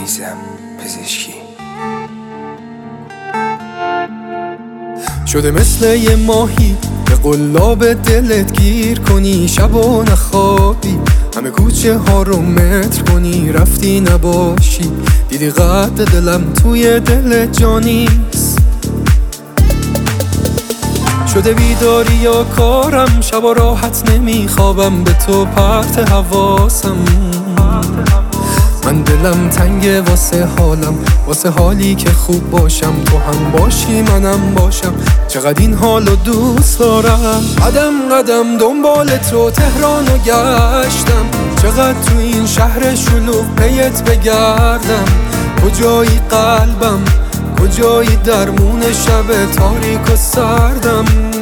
عزیزم پزشکی شده مثل یه ماهی به قلاب دلت گیر کنی، شب و نخوابی، همه کوچه ها رو متر کنی، رفتی نباشی، دیدی قد دلم توی دلت جانیست. شده بیداری یا کارم، شبا راحت نمیخوابم، به تو پرت حواسم. من دلم تنگه واسه حالم، واسه حالی که خوب باشم، تو هم باشی منم باشم، چقدر این حالو دوست دارم. قدم قدم دنبال تو تهرانو گشتم، چقدر تو این شهر شلوغ پیت بگردم. کجایی قلبم، کجایی درمون شب تاریک و سردم.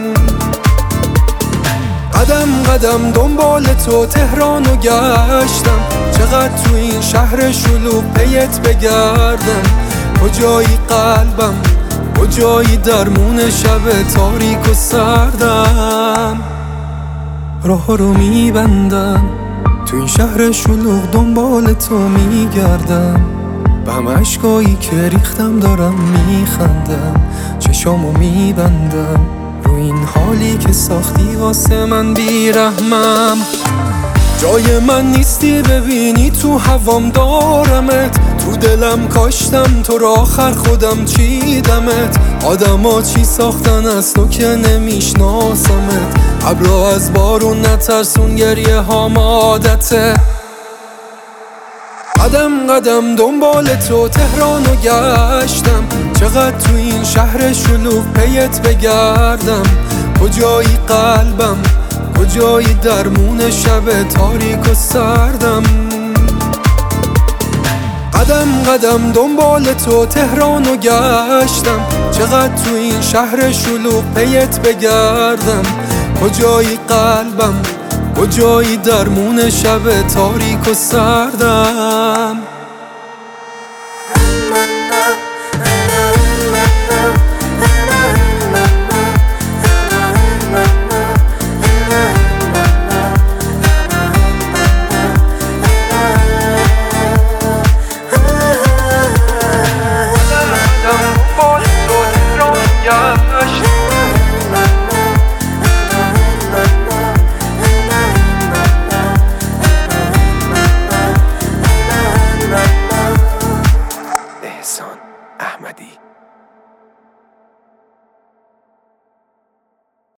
قدم قدم دنبال تو تهرانو گشتم، چقدر تو این شهر شلوغ پیت بگردم. کجایی قلبم، کجایی درمون شب تاریک و سردم. راه رو میبندم تو این شهر شلوغ، دنبال تو میگردم، به همه عشقایی که ریختم دارم میخندم، چشامو میبندم رو این حالی که ساختی واسه من بیرحمم. جای من نیستی ببینی تو هوام دارمت، تو دلم کاشتم تو رو آخر خودم چیدمت. آدما چی ساختن از تو که نمیشناسمت، ابرا از بارون نترسون گریه هام عادته. قدم قدم دنبال تو تهرانو گشتم، چقدر تو این شهر شلوغ پیت بگردم. کجایی قلبم، کجایی درمون شب تاریک و سردم. قدم قدم دنبال تو تهرانو گشتم، چقدر تو این شهر شلوغ پیت بگردم. کجایی قلبم، کجایی درمون شب تاریک و سردم.